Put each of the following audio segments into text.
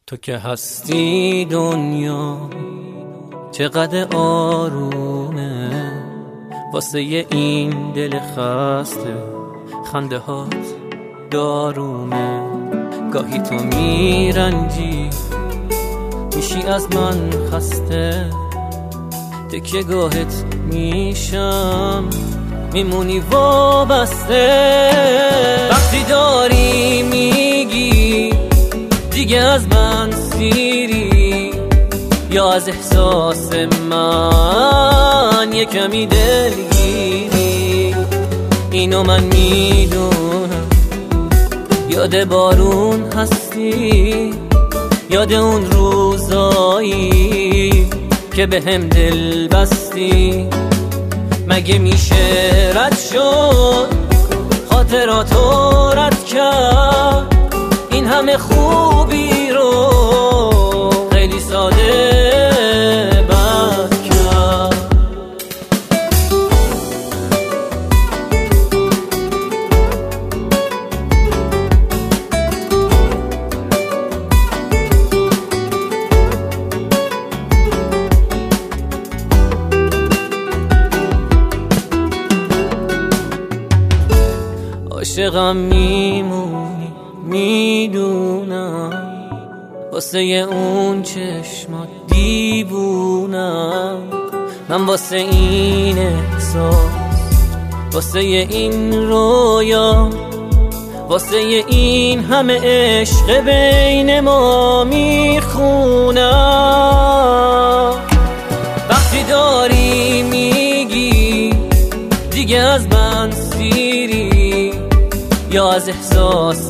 تو که هستی دنیا چقدر آرومه، واسه این دل خسته خنده هات دارومه. گاهی تو میرنجی میشی از من خسته، تکیه گاهت میشم میمونی وابسته. وقتی داری میگی دیگه از من سیری، یا از احساس من یه کمی دلگیری، اینو من میدونم. یاد بارون هستی، یاد اون روزایی که به هم دل بستی. مگه میشه رد شد خاطراتو رد کرد، این همه خوبی رو خیلی ساده بد کرد. عاشقم میمونی میدونم، واسه اون چشمات دیوونم. من واسه این احساس، واسه این رویا، واسه این همه عشق بین ما میخونم. وقتی داری میگی دیگه از من سیری، یا از احساس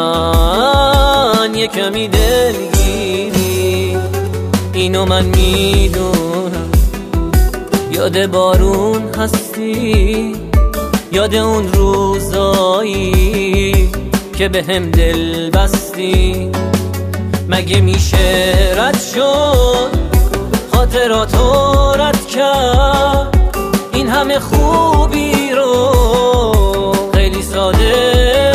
من یه کمی دلگیری، اینو من میدونم. یاد بارون هستی، یاد اون روزایی که به هم دل بستی. مگه میشه رد شد خاطراتو رد کرد، این همه خوبی رو خیلی ساده